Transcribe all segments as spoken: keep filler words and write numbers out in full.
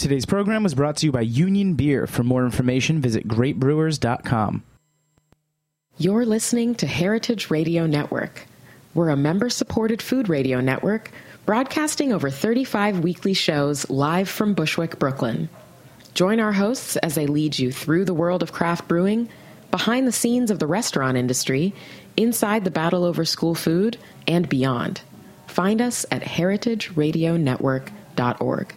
Today's program was brought to you by Union Beer. For more information, visit great brewers dot com. You're listening to Heritage Radio Network. We're a member-supported food radio network broadcasting over thirty-five weekly shows live from Bushwick, Brooklyn. Join our hosts as they lead you through the world of craft brewing, behind the scenes of the restaurant industry, inside the battle over school food, and beyond. Find us at heritage radio network dot org.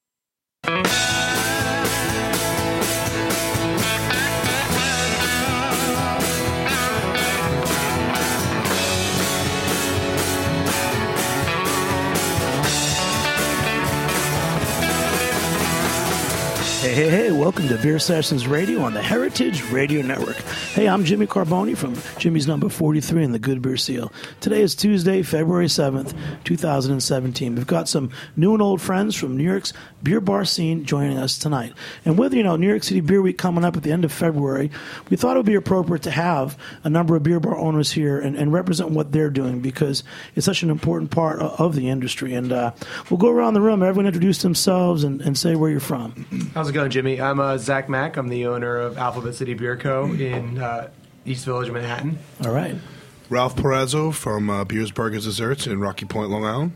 Hey, hey, hey, welcome to Beer Sessions Radio on the Heritage Radio Network. Hey, I'm Jimmy Carboni from Jimmy's Number forty-three and the Good Beer Seal. Today is Tuesday, February seventh, two thousand seventeen. We've got some new and old friends from New York's beer bar scene joining us tonight. And with, you know, New York City Beer Week coming up at the end of February, we thought it would be appropriate to have a number of beer bar owners here and, and represent what they're doing because it's such an important part of, of the industry. And uh, we'll go around the room, everyone introduce themselves and, and say where you're from. How's it going, Jimmy? I'm uh, Zach Mack. I'm the owner of Alphabet City Beer Co. in uh, East Village, Manhattan. All right. Ralph Perazzo from uh, Beers, Burgers, Desserts in Rocky Point, Long Island.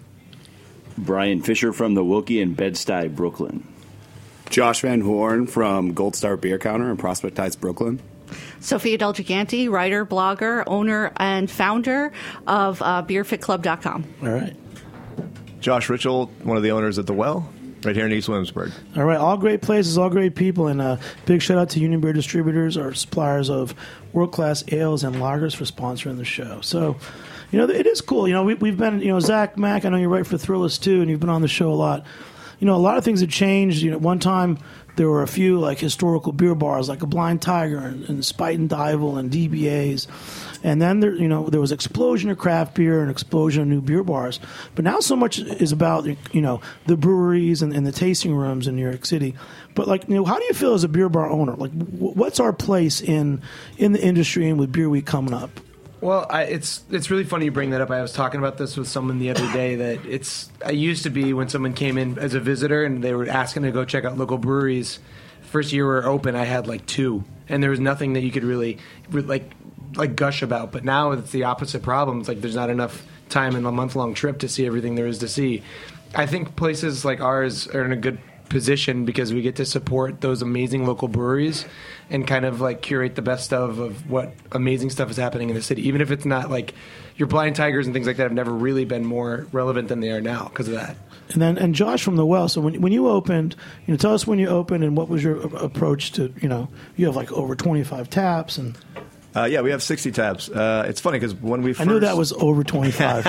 Brian Fisher from the Wilkie in Bed-Stuy, Brooklyn. Josh Van Horn from Gold Star Beer Counter in Prospect Heights, Brooklyn. Sophia Del Gigante, writer, blogger, owner, and founder of uh, beer fit club dot com. All right. Josh Ritchell, one of the owners at The Well, right here in East Williamsburg. All right, all great places, all great people, and a big shout out to Union Beer Distributors, our suppliers of world-class ales and lagers for sponsoring the show. So, you know, it is cool. You know, we, we've been, you know, Zach Mack, I know you write for Thrillist too, and you've been on the show a lot. You know, a lot of things have changed. You know, one time there were a few like historical beer bars, like a Blind Tiger and, and Spite and Dival and D B As. And then there, you know, there was explosion of craft beer and explosion of new beer bars. But now so much is about, you know, the breweries and, and the tasting rooms in New York City. But like, you know, how do you feel as a beer bar owner? Like, w- what's our place in in the industry and with Beer Week coming up? Well, I, it's it's really funny you bring that up. I was talking about this with someone the other day that it's I used to be when someone came in as a visitor and they were asking to go check out local breweries. First year we were open, I had like two, and there was nothing that you could really like like gush about. But now it's the opposite problem. It's like there's not enough time in a month long trip to see everything there is to see. I think places like ours are in a good position because we get to support those amazing local breweries and kind of like curate the best of of what amazing stuff is happening in the city, even if it's not like your Blind Tigers and things like that have never really been more relevant than they are now because of that. And then, and Josh from The Well. So when when you opened, you know, tell us when you opened and what was your approach to, you know, you have like over twenty-five taps and. Uh, yeah, we have sixty taps. Uh, it's funny because when we first... I knew that was over twenty-five.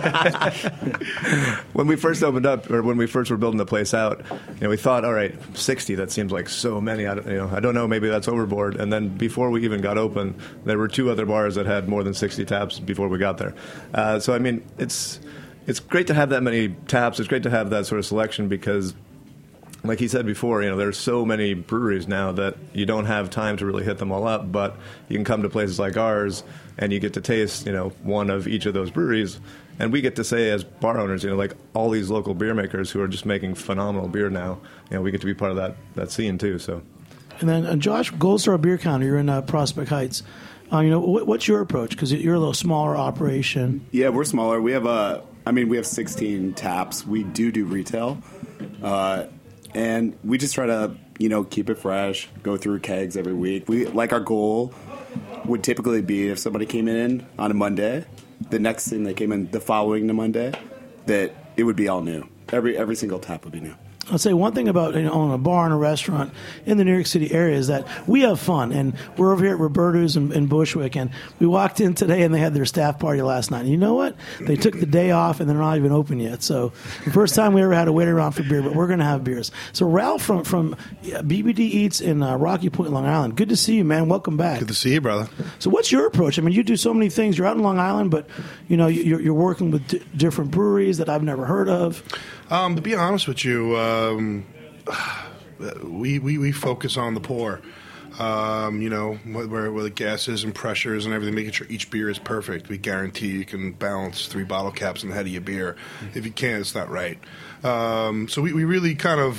When we first opened up, or when we first were building the place out, you know, we thought, all right, sixty, that seems like so many. I don't, you know, I don't know, maybe that's overboard. And then before we even got open, there were two other bars that had more than sixty taps before we got there. Uh, so, I mean, it's it's great to have that many taps. It's great to have that sort of selection because... Like he said before, you know, there's so many breweries now that you don't have time to really hit them all up, but you can come to places like ours and you get to taste, you know, one of each of those breweries. And we get to say as bar owners, you know, like all these local beer makers who are just making phenomenal beer now, you know, we get to be part of that, that scene too, so. And then, uh, Josh, Gold Star Beer Counter, you're in uh, Prospect Heights. Uh, you know, what, what's your approach? Because you're a little smaller operation. Yeah, we're smaller. We have, a, I mean, we have sixteen taps. We do do retail. Uh And we just try to, you know, keep it fresh, go through kegs every week. We like our goal would typically be if somebody came in on a Monday, the next thing they came in the following the Monday, that it would be all new. Every every single tap would be new. I'll say one thing about, you know, owning a bar and a restaurant in the New York City area is that we have fun. And we're over here at Roberto's in, in Bushwick, and we walked in today and they had their staff party last night. And you know what? They took the day off and they're not even open yet. So the first time we ever had to wait around for beer, but we're going to have beers. So Ralph from, from B B D Eats in uh, Rocky Point, Long Island, good to see you, man. Welcome back. Good to see you, brother. So what's your approach? I mean, you do so many things. You're out in Long Island, but, you know, you're, you're working with d- different breweries that I've never heard of. Um, to be honest with you, um, we, we we focus on the pour. Um, you know, where, where the gases and pressures and everything, making sure each beer is perfect. We guarantee you can balance three bottle caps in the head of your beer. If you can't, it's not right. Um, so we, we really kind of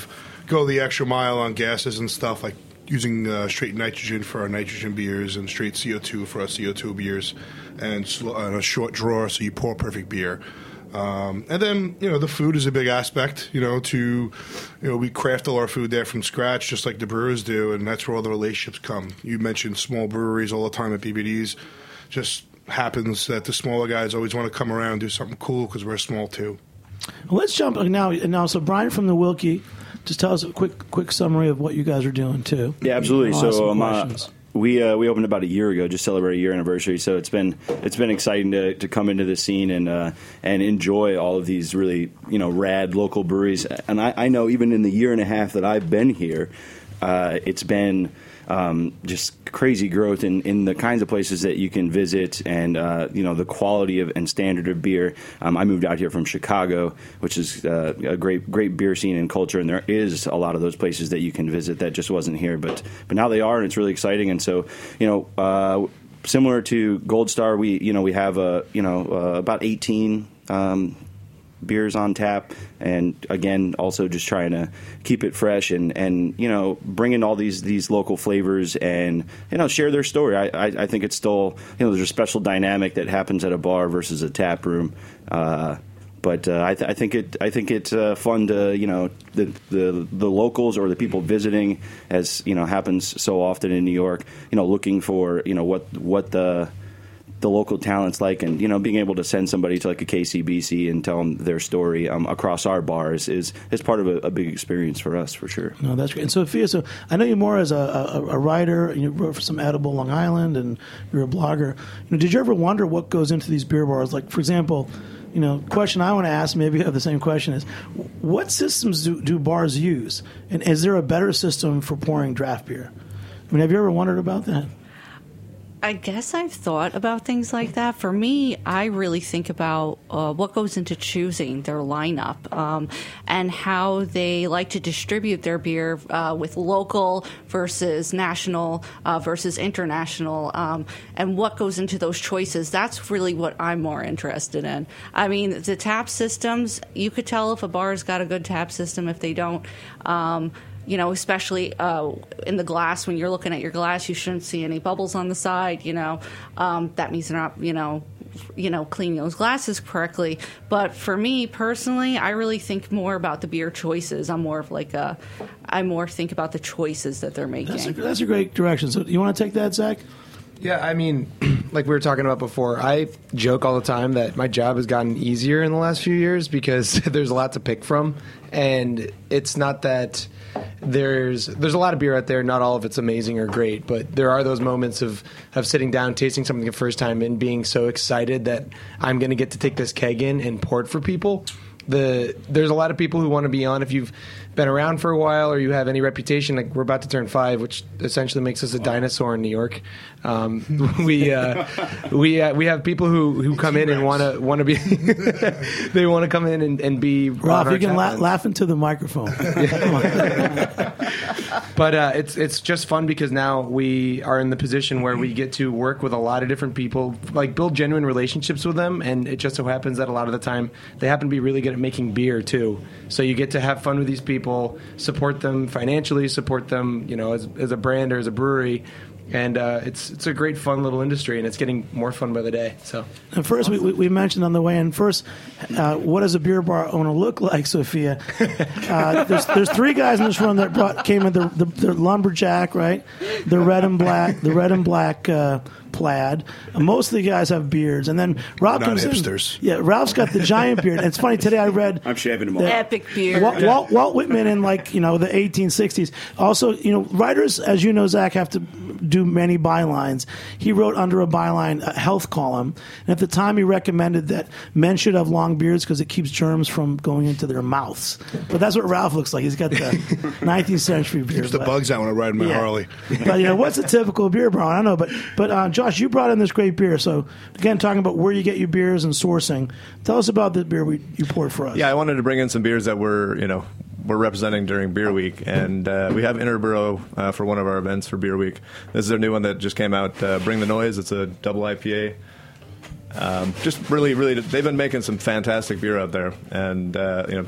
go the extra mile on gases and stuff, like using uh, straight nitrogen for our nitrogen beers and straight C O two for our C O two beers, and, sl- and a short drawer so you pour perfect beer. Um, and then, you know, the food is a big aspect, you know, to, you know, we craft all our food there from scratch, just like the brewers do, and that's where all the relationships come. You mentioned small breweries all the time at B B Ds. Just happens that the smaller guys always want to come around and do something cool because we're small too. Well, let's jump now. Now, so Brian from the Wilkie, just tell us a quick quick summary of what you guys are doing too. Yeah, absolutely. I'll ask So some um, uh, questions. we uh, we opened about a year ago, just celebrated a year anniversary. So it's been it's been exciting to, to come into this scene and uh, and enjoy all of these really you know rad local breweries. And I, I know even in the year and a half that I've been here, uh, it's been um, just crazy growth in, in the kinds of places that you can visit and uh, you know the quality of and standard of beer. Um, I moved out here from Chicago, which is uh, a great great beer scene and culture, and there is a lot of those places that you can visit that just wasn't here, but but now they are, and it's really exciting. And so you know. Uh, Similar to Gold Star, we you know we have a you know uh, about eighteen um, beers on tap, and again also just trying to keep it fresh and, and you know bring in all these these local flavors and you know share their story. I, I, I think it's still you know there's a special dynamic that happens at a bar versus a tap room. Uh, But uh, I, th- I think it. I think it's uh, fun to you know the, the the locals or the people visiting, as you know happens so often in New York. You know, looking for you know what what the the local talent's like, and you know being able to send somebody to like a K C B C and tell them their story um, across our bars is is part of a, a big experience for us for sure. No, that's great. And Sophia, so I know you more as a, a, a writer. You wrote for some Edible Long Island, and you're a blogger. You know, did you ever wonder what goes into these beer bars? Like, for example. You know, question I want to ask, maybe you have the same question, is what systems do, do bars use? And is there a better system for pouring draft beer? I mean, have you ever wondered about that? I guess I've thought about things like that. For me, I really think about uh, what goes into choosing their lineup um, and how they like to distribute their beer uh, with local versus national uh, versus international, um, and what goes into those choices. That's really what I'm more interested in. I mean, the tap systems, you could tell if a bar's got a good tap system if they don't. Um, You know, especially uh, in the glass, when you're looking at your glass, you shouldn't see any bubbles on the side. You know, um, that means they're not, you know, you know, cleaning those glasses correctly. But for me personally, I really think more about the beer choices. I'm more of like a, I more think about the choices that they're making. That's a, that's a great direction. So, you want to take that, Zach? Yeah, I mean, like we were talking about before, I joke all the time that my job has gotten easier in the last few years because there's a lot to pick from, and it's not that there's there's a lot of beer out there. Not all of it's amazing or great, but there are those moments of, of sitting down, tasting something the first time, and being so excited that I'm going to get to take this keg in and pour it for people. The there's a lot of people who want to be on if you've been around for a while or you have any reputation. Like we're about to turn five, which essentially makes us a dinosaur in New York. Um, we uh, we uh, we have people who, who come in and want to want to be they want to come in and, and be. Ralph, you can la- laugh into the microphone. But uh, it's it's just fun because now we are in the position where we get to work with a lot of different people, like build genuine relationships with them, and it just so happens that a lot of the time they happen to be really good at making beer too. So you get to have fun with these people, support them financially, support them, you know, as as a brand or as a brewery. And uh, it's it's a great, fun little industry, and it's getting more fun by the day. So, and first, we, we mentioned on the way in, first, uh, what does a beer bar owner look like, Sophia? Uh, there's, there's three guys in this room that brought, came in the, the, the lumberjack, right? The red and black, the red and black uh, plaid. Uh, most of the guys have beards, and then Ralph Not comes hipsters. in. Yeah, Ralph's got the giant beard. And it's funny today. I read I'm shaving him off. Epic beard. Walt, Walt, Walt Whitman in like you know the eighteen sixties. Also, you know, writers, as you know, Zach, have to do many bylines. He wrote under a byline a health column, and at the time he recommended that men should have long beards because it keeps germs from going into their mouths. But that's what Ralph looks like. He's got the nineteenth century beard. Keeps the but, bugs out when I ride my yeah. Harley. But you know, what's a typical beer bar? I don't know, but but uh, Josh, you brought in this great beer. So again, talking about where you get your beers and sourcing. Tell us about the beer we, you poured for us. Yeah, I wanted to bring in some beers that were, you know, we're representing during Beer Week, and uh, we have Interborough uh, for one of our events for Beer Week. This is their new one that just came out, uh, Bring the Noise. It's a double I P A. Um, just really, really, they've been making some fantastic beer out there, and uh, you know,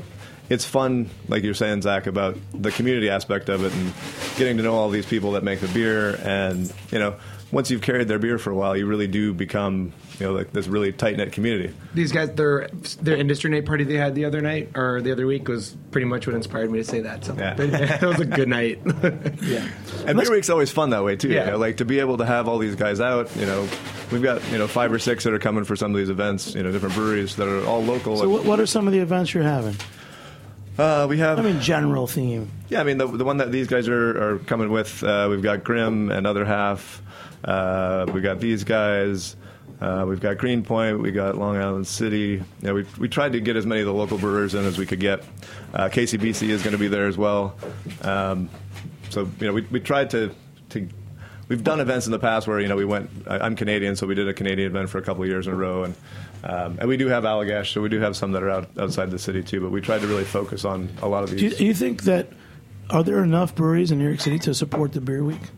it's fun, like you're saying, Zach, about the community aspect of it and getting to know all these people that make the beer. And, you know, once you've carried their beer for a while, you really do become, you know, like this really tight-knit community. These guys, their their industry night party they had the other night or the other week was pretty much what inspired me to say that. So yeah. It was a good night. Yeah, and Beer Week's always fun that way too. Yeah. You know? Like to be able to have all these guys out. You know, we've got you know five or six that are coming for some of these events. You know, different breweries that are all local. So, what, what are some of the events you're having? Uh, we have. I mean, general theme. Yeah, I mean the the one that these guys are, are coming with. Uh, we've got Grimm and Other Half. Uh, we've got these guys. Uh, we've got Greenpoint. We got Long Island City. Yeah, we we tried to get as many of the local brewers in as we could get. Uh, K C B C is going to be there as well. Um, so you know, we we tried to to. We've done events in the past where you know we went. I'm Canadian, so we did a Canadian event for a couple of years in a row, and um, and we do have Allagash, so we do have some that are out, outside the city too. But we tried to really focus on a lot of these. Do you, do you think that are there enough breweries in New York City to support the Beer Week?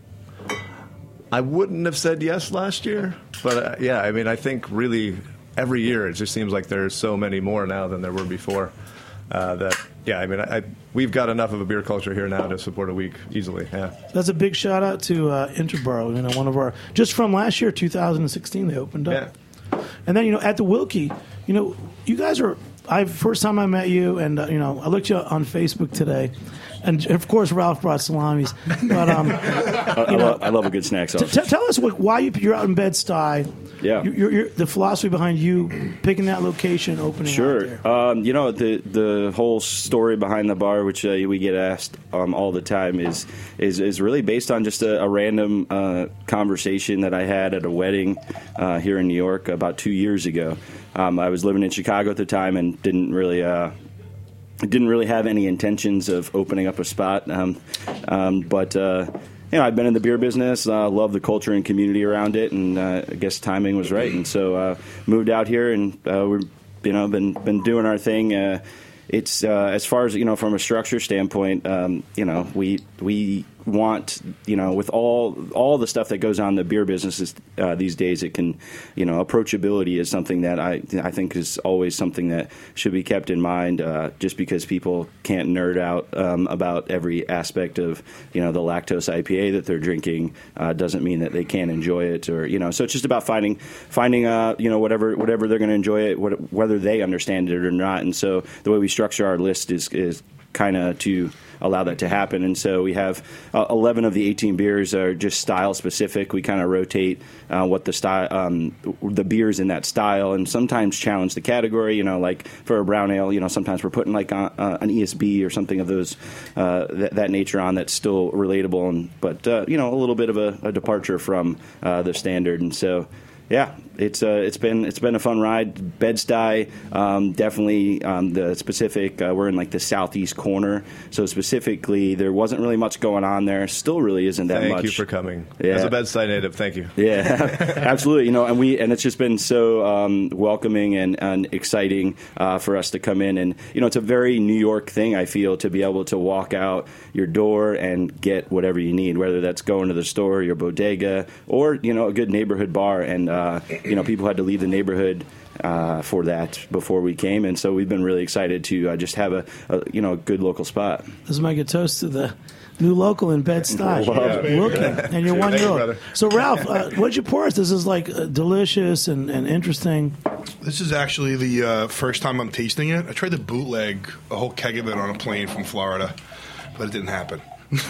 I wouldn't have said yes last year, but uh, yeah, I mean, I think really every year it just seems like there's so many more now than there were before. Uh, that yeah, I mean, I, I, we've got enough of a beer culture here now to support a week easily. Yeah, that's a big shout out to uh, Interborough. You know, one of our just from last year, two thousand sixteen, they opened up. Yeah. And then you know at the Wilkie, you know, you guys are. I first time I met you, and uh, you know, I looked you up on Facebook today. And of course, Ralph brought salamis. But um, I, I, know, love, I love a good snack sauce. T- tell us what, why you, you're out in Bed-Stuy. Yeah, you're, you're, the philosophy behind you picking that location, opening. Sure. Out there. Um, you know the the whole story behind the bar, which uh, we get asked um, all the time, is is is really based on just a, a random uh, conversation that I had at a wedding uh, here in New York about two years ago. Um, I was living in Chicago at the time and didn't really. Uh, Didn't really have any intentions of opening up a spot, um, um, but uh, you know I've been in the beer business. Uh, love the culture and community around it, and uh, I guess timing was right. And so uh, moved out here, and uh, we're you know been been doing our thing. Uh, it's uh, as far as you know from a structure standpoint, um, you know we we. want you know with all all the stuff that goes on in the beer businesses uh, these days, it can you know approachability is something that I I think is always something that should be kept in mind. Uh, just because people can't nerd out um, about every aspect of you know the lactose I P A that they're drinking uh, doesn't mean that they can't enjoy it, or you know so it's just about finding finding uh, you know whatever whatever they're going to enjoy it, what, whether they understand it or not. And so the way we structure our list is is kind of to allow that to happen. And so we have uh, eleven of the eighteen beers are just style specific. We kind of rotate uh, what the style, um, the beers in that style, and sometimes challenge the category. You know, like for a brown ale, you know, sometimes we're putting like a, uh, an E S B or something of those uh, th- that nature on that's still relatable, and but uh, you know, a little bit of a, a departure from uh, the standard. And so. Yeah, it's uh, it's been it's been a fun ride. Bed-Stuy, um, definitely um, the specific. Uh, we're in like the southeast corner, so specifically there wasn't really much going on there. Still, really isn't that thank much. Thank you for coming. Yeah. As a Bed-Stuy native, thank you. Yeah, absolutely. You know, and we and it's just been so um, welcoming and, and exciting uh, for us to come in, and you know, it's a very New York thing. I feel to be able to walk out your door and get whatever you need, whether that's going to the store, your bodega, or you know, a good neighborhood bar. And uh, you know, people had to leave the neighborhood uh, for that before we came, and so we've been really excited to uh, just have a, a you know a good local spot. Let's make a toast to the new local in Bed-Stuy. Yeah. Looking, and you're one year old. So Ralph, uh, what'd you pour us? This is like uh, delicious and, and interesting. This is actually the uh, first time I'm tasting it. I tried to bootleg a whole keg of it on a plane from Florida, but it didn't happen.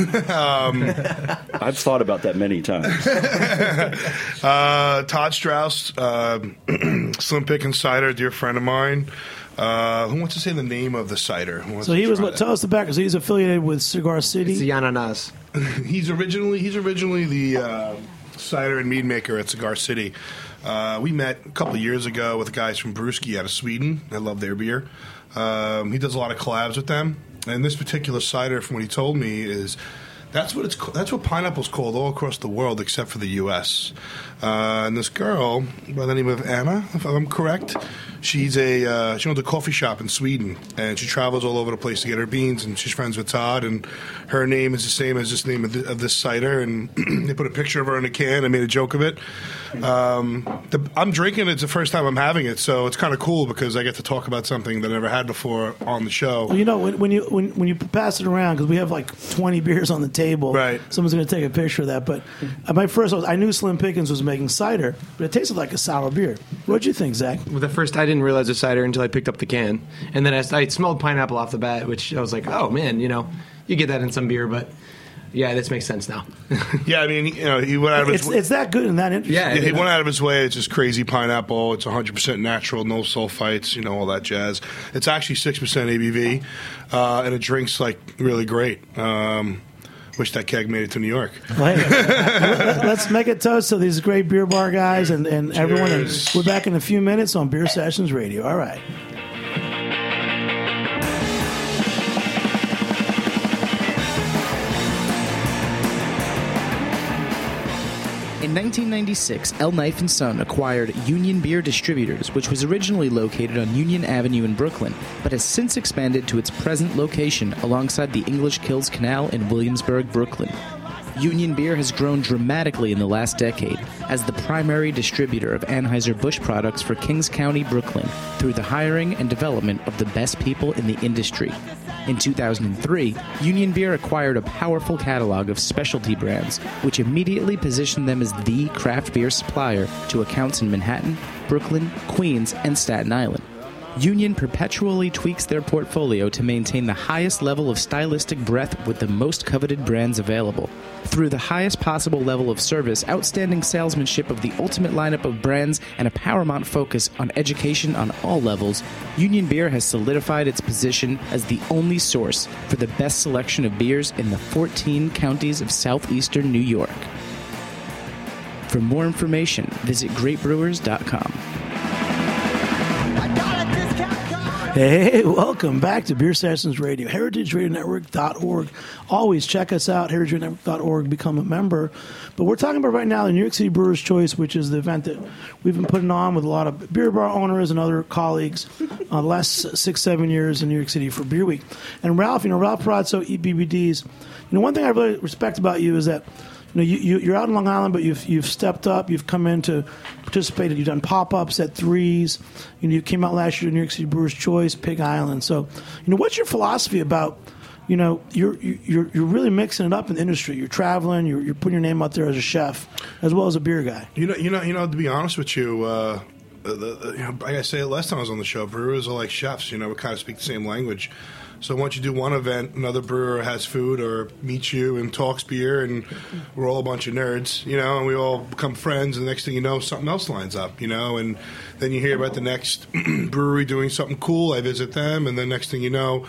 um, I've thought about that many times. uh, Todd Strauss, uh, Slim Pickens cider, dear friend of mine. Uh, who wants to say the name of the cider? So he was. What, tell us the back. So he's affiliated with Cigar City. It's the Ananas. he's originally he's originally the uh, cider and mead maker at Cigar City. Uh, we met a couple of years ago with the guys from Brewski out of Sweden. I love their beer. Um, he does a lot of collabs with them. And this particular cider, from what he told me, is that's what it's that's what pineapple's called all across the world except for the U S Uh, and this girl by the name of Anna, if I'm correct, She's a uh, she owns a coffee shop in Sweden, and she travels all over the place to get her beans. And she's friends with Todd, and her name is the same as this name of, the, of this cider. And they put a picture of her in a can. I made a joke of it. Um, the, I'm drinking it. It's the first time I'm having it, so it's kind of cool because I get to talk about something that I never had before on the show. Well, you know, when, when you when, when you pass it around, because we have like twenty beers on the table, right? Someone's going to take a picture of that. But uh, my first, I knew Slim Pickens was making cider, but it tasted like a sour beer. What'd you think, Zach? Well, the first, I didn't realize it was cider until I picked up the can, and then I, I smelled pineapple off the bat, which I was like, oh man, you know, you get that in some beer, but. Yeah, this makes sense now. Yeah, I mean, you know, he went out of his it's, it's that good and that interesting. Yeah, yeah he went out of his way. It's just crazy pineapple. It's one hundred percent natural, no sulfites, you know, all that jazz. It's actually six percent A B V, uh, and it drinks, like, really great. Um, wish that keg made it to New York. Well, hey, let's make a toast to these great beer bar guys and, and everyone. And we're back in a few minutes on Beer Sessions Radio. All right. In nineteen ninety-six, El Knife and Son acquired Union Beer Distributors, which was originally located on Union Avenue in Brooklyn, but has since expanded to its present location alongside the English Kills Canal in Williamsburg, Brooklyn. Union Beer has grown dramatically in the last decade as the primary distributor of Anheuser-Busch products for Kings County, Brooklyn, through the hiring and development of the best people in the industry. In two thousand three, Union Beer acquired a powerful catalog of specialty brands, which immediately positioned them as the craft beer supplier to accounts in Manhattan, Brooklyn, Queens, and Staten Island. Union perpetually tweaks their portfolio to maintain the highest level of stylistic breadth with the most coveted brands available. Through the highest possible level of service, outstanding salesmanship of the ultimate lineup of brands, and a paramount focus on education on all levels, Union Beer has solidified its position as the only source for the best selection of beers in the fourteen counties of southeastern New York. For more information, visit great brewers dot com. Hey, welcome back to Beer Sessions Radio, heritage radio network dot org. Always check us out, heritage radio network dot org, become a member. But we're talking about right now the New York City Brewers' Choice, which is the event that we've been putting on with a lot of beer bar owners and other colleagues uh, the last six, seven years in New York City for Beer Week. And Ralph, you know, Ralph Perazzo, E B B Ds, you know, one thing I really respect about you is that You know, you, you, you're out in Long Island, but you've you've stepped up. You've come in to participate. You've done pop-ups at Threes. You know, you came out last year to New York City Brewers' Choice, Pig Island. So, you know, what's your philosophy about, you know, you're you're you're really mixing it up in the industry. You're traveling. You're you're putting your name out there as a chef, as well as a beer guy. You know, you know, you know. To be honest with you, uh, the, the, you know, like I say, last time I was on the show, brewers are like chefs. You know, we kind of speak the same language. So once you do one event, another brewer has food or meets you and talks beer, and we're all a bunch of nerds, you know, and we all become friends, and the next thing you know, something else lines up, you know, and then you hear about the next brewery doing something cool. I visit them, and then next thing you know,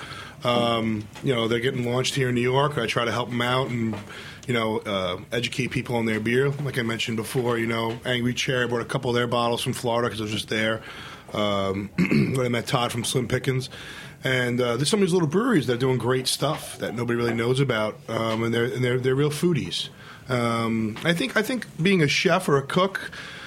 um, you know, they're getting launched here in New York. I try to help them out and, you know, uh, educate people on their beer. Like I mentioned before, you know, Angry Chair, I brought a couple of their bottles from Florida because I was just there. Um, when I met Todd from Slim Pickens. And uh, there's some of these little breweries that are doing great stuff that nobody really knows about, um, and they're and they're they're real foodies. Um, I think I think being a chef or a cook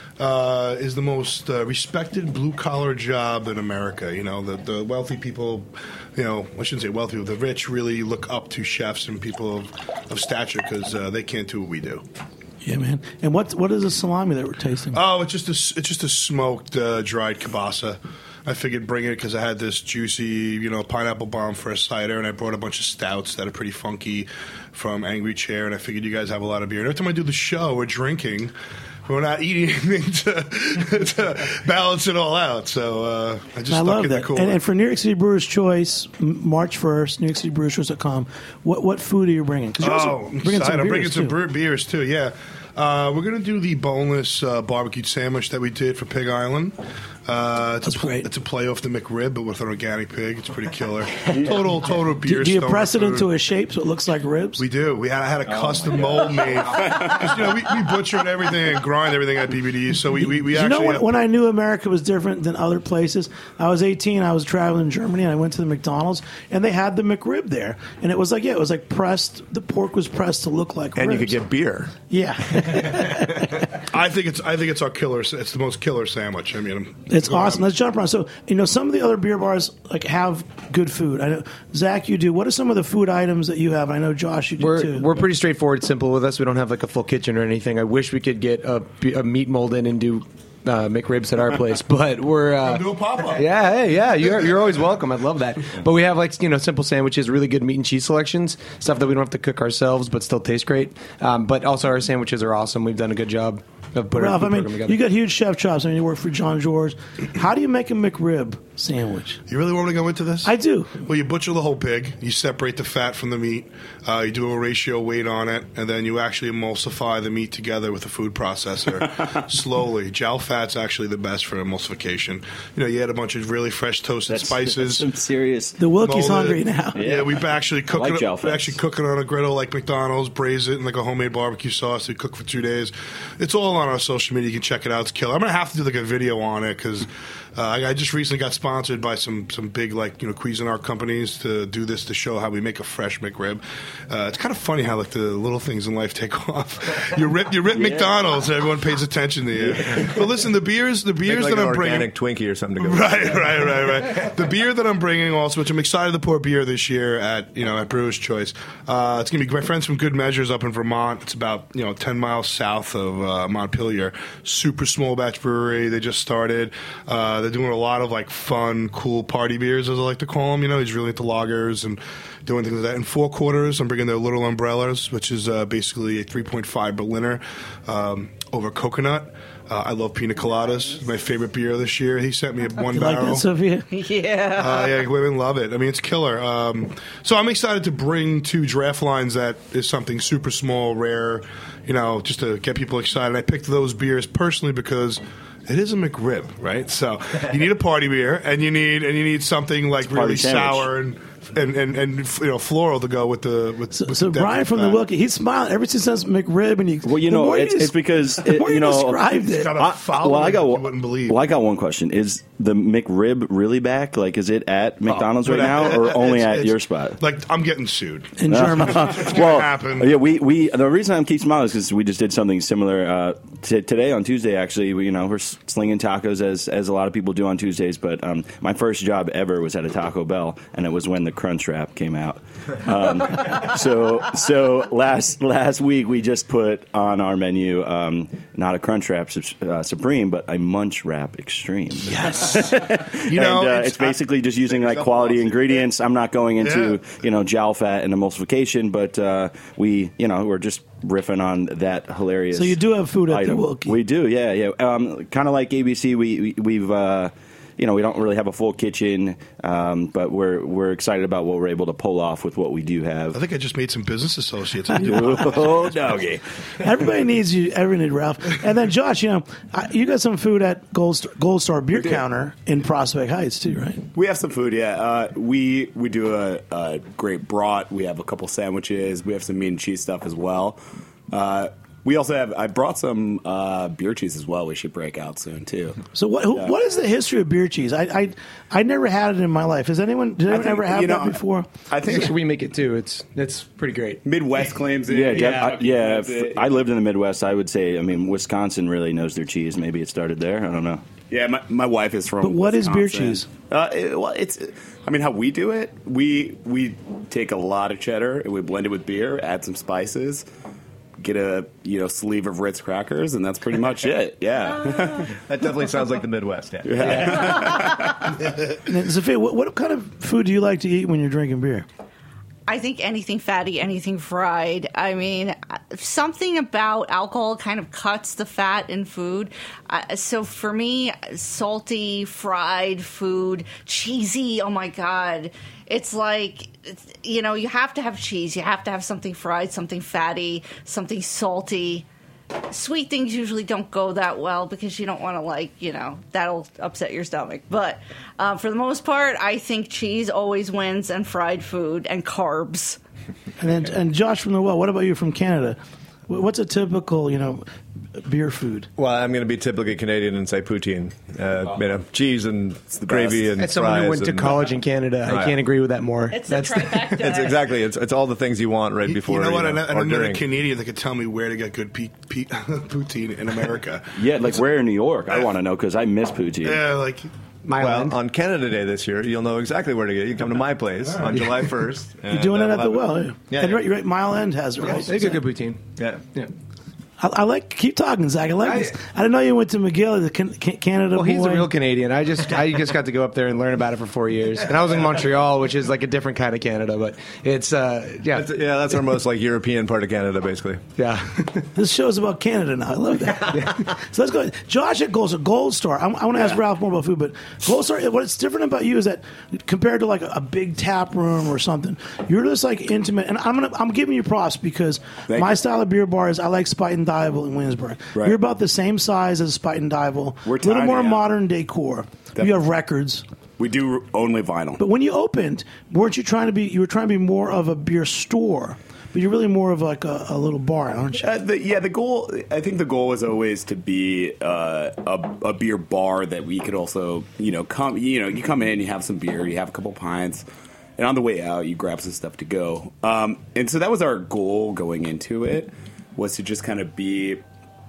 uh, is the most uh, respected blue collar job in America. You know, the the wealthy people, you know, I shouldn't say wealthy, the rich really look up to chefs and people of, of stature because uh, they can't do what we do. Yeah, man. And what what is the salami that we're tasting? Oh, it's just a it's just a smoked uh, dried kielbasa. I figured bring it because I had this juicy, you know, pineapple bomb for a cider, and I brought a bunch of stouts that are pretty funky from Angry Chair, and I figured you guys have a lot of beer. And every time I do the show, we're drinking. We're not eating anything to, to balance it all out. So uh, I just I stuck love in that. the cooler. And, and for New York City Brewers' Choice, March first, New York City Brewers Choice dot com, what, what food are you bringing? You're oh, I'm bringing excited. I'm bringing beers, some too. beers, too, yeah. Uh, we're going to do the boneless uh, barbecued sandwich that we did for Pig Island. Uh, it's That's a, great. It's a play off the McRib, but with an organic pig. It's pretty killer. Total, total beer. Do, do you stoner press it food. into a shape so it looks like ribs? We do. We had, I had a custom mold made. 'Cause, you know, we, we butchered everything and grind everything at B B D. So we, we, we you actually. know when, have, when I knew America was different than other places? I was eighteen. I was traveling in Germany, and I went to the McDonald's, and they had the McRib there, and it was like yeah, it was like pressed. The pork was pressed to look like And ribs. you could get beer. Yeah. I think it's. I think it's our killer. It's the most killer sandwich. I mean, It It's awesome. Let's jump around. So, you know, some of the other beer bars like have good food. I know, Zach, you do. What are some of the food items that you have? I know, Josh, you do we're, too. We're pretty straightforward, simple with us. We don't have like a full kitchen or anything. I wish we could get a, a meat mold in and do uh, McRibs at our place, but we're uh, do a pop-up. Yeah, hey, yeah, you're you're always welcome. I'd love that. But we have like you know simple sandwiches, really good meat and cheese selections, stuff that we don't have to cook ourselves, but still taste great. Um, but also our sandwiches are awesome. We've done a good job of putting Ralph, our I food mean, program together. you got huge chef chops. I mean, you work for John George. How do you make a McRib sandwich? You really want me to go into this? I do. Well, you butcher the whole pig. You separate the fat from the meat. Uh, you do a ratio weight on it, and then you actually emulsify the meat together with a food processor slowly. Jowl fat's actually the best for emulsification. You know, you add a bunch of really fresh toasted That's, spices. that's some serious. The Wookiee's mold hungry it. now. Yeah, Yeah. we actually cook like it. jowl We fats. actually cook it on a griddle like McDonald's. Braise it in like a homemade barbecue sauce. We cook for two days. It's all on our social media. You can check it out. It's killer. I'm gonna have to do like a video on it because uh, I, I just recently got sponsored by some some big like you know Cuisinart companies to do this to show how we make a fresh McRib. Uh, it's kind of funny how like the little things in life take off. You rip you rip Yeah. McDonald's, and everyone pays attention to you. But listen, the beers the Make beers like that an I'm bringing. organic Twinkie or something to go. Right, right, right, right. The beer that I'm bringing also, which I'm excited to pour beer this year at, you know, at Brewer's Choice. Uh, it's going to be my friends from Good Measures up in Vermont. It's about, you know, ten miles south of uh, Montpelier. Super small batch brewery. They just started. Uh, they're doing a lot of, like, fun, cool party beers, as I like to call them. You know, he's really into lagers and doing things like that. In Four Quarters, I'm bringing their Little Umbrellas, which is uh, basically a three point five Berliner um, over coconut. Uh, I love pina coladas. My favorite beer this year. He sent me a one You like barrel. that, Sophia? Yeah. Uh, yeah, women love it. I mean, it's killer. Um, so I'm excited to bring two draft lines that is something super small, rare, you know, just to get people excited. I picked those beers personally because it is a McRib, right? So you need a party beer, and you need and you need something like party really sandwich. sour and. And, and and you know floral to go with the with, So, with so the Brian depth from of the that. Wookiee, he's smiling ever since he says McRib, and he. Well, you the know, more it's, you it's because the it, more you you know. described It's it. got a I, following well, I got you one- wouldn't believe. Well, I got one question. Is the McRib really back? Like, is it at McDonald's right But, uh, now, or only it's- at it's- your spot? Like I'm getting sued. in Germany. well, happen. yeah, we, we the reason I'm keep smiling is because we just did something similar uh, t- today on Tuesday. Actually, we, you know, we're slinging tacos as as a lot of people do on Tuesdays. But um, my first job ever was at a Taco Bell, and it was when the Crunch Wrap came out. Um, so so last last week we just put on our menu um, not a Crunch Wrap uh, Supreme, but a Munch Wrap Extreme. Yes. You know, and, uh, it's- it's, basically just using like quality ingredients. I'm not going into Yeah. you know jowl fat and emulsification, but uh, we you know we're just riffing on that hilarious. So you do have food at item. the Wookiee. We do, yeah, yeah. Um, kind of like A B C, we, we we've. Uh, You know, we don't really have a full kitchen, um, but we're we're excited about what we're able to pull off with what we do have. I think I just made some business associates. Oh, doggy. Everybody needs you. Everybody needs Ralph. And then Josh, you know, I, you got some food at Gold Star, Gold Star Beer do. Counter in Prospect Heights too, right? We have some food, yeah. Uh, we we do a, a great brat. We have a couple sandwiches. We have some meat and cheese stuff as well. Uh, we also have. I brought some uh, beer cheese as well. We should break out soon too. So what? Who, Yeah. what is the history of beer cheese? I, I I never had it in my life. Has anyone? Did anyone think, ever have you know, that before? I think Should we make it too? It's it's pretty great. Midwest claims it. Yeah, def- yeah, I, yeah. claims if- it. I lived in the Midwest. I would say, I mean, Wisconsin really knows their cheese. Maybe it started there. I don't know. Yeah, my, my wife is from. But what is beer Wisconsin. cheese? Uh, it, well, it's. I mean, how we do it, we we take a lot of cheddar and we blend it with beer, add some spices, get a you know sleeve of Ritz crackers, and that's pretty much it. Yeah. That definitely sounds like the Midwest. Yeah. And then, Sophia, what, what kind of food do you like to eat when you're drinking beer? I think anything fatty, anything fried. I mean, something about alcohol kind of cuts the fat in food. Uh, so for me, salty, fried food, cheesy, oh my God. It's like, you know, you have to have cheese. You have to have something fried, something fatty, something salty. Sweet things usually don't go that well because you don't want to, like, you know, that'll upset your stomach. But uh, for the most part, I think cheese always wins, and fried food and carbs. And then, and Josh from the Well, what about you from Canada? Wh- What's a typical, you know, beer food? Well, I'm going to be typically Canadian and say poutine. Uh, you know, cheese and gravy and As someone who went to and- college in Canada, Oh, I yeah. can't agree with that more. It's That's a trifecta. It's exactly. It's, it's all the things you want right before. you know what? You know, I, I or know a during. Canadian that could tell me where to get good pe- pe- poutine in America. Yeah, like where in New York? I want to know because I miss poutine. Yeah, like Myland. Well, on Canada Day this year, you'll know exactly where to get it. You can come to my place on July first. You're doing it at the well. Yeah, Yeah, and yeah. right, you're right. Mile End has it, right? They get good poutine. Yeah. Yeah. I, I like. Keep talking, Zach. I like I- this. I didn't know you went to McGill, the can, can, Canada Well, he's boy. a real Canadian. I just I just got to go up there and learn about it for four years. And I was in Montreal, which is like a different kind of Canada, but it's uh yeah That's, yeah, that's our most like European part of Canada, basically. yeah. This show's about Canada now. I love that. So let's go. Josh at Gold, Gold Star. I, I want to ask Ralph more about food, but Gold Star. What's different about you is that compared to like a, a big tap room or something, you're just like intimate. And I'm gonna I'm giving you props because Thank my you. style of beer bar is I like Spite and Dival in Williamsburg. Right. You're about the same size as Spite and Dival. We're a little tiny, more yeah. modern decor. You have records. We do only vinyl. But when you opened, weren't you trying to be? You were trying to be more of a beer store, but you're really more of like a, a little bar, aren't you? Uh, the, yeah, the goal. I think the goal was always to be uh, a, a beer bar that we could also, you know, come. You know, you come in, you have some beer, you have a couple pints, and on the way out, you grab some stuff to go. Um, and so that was our goal going into it, was to just kind of be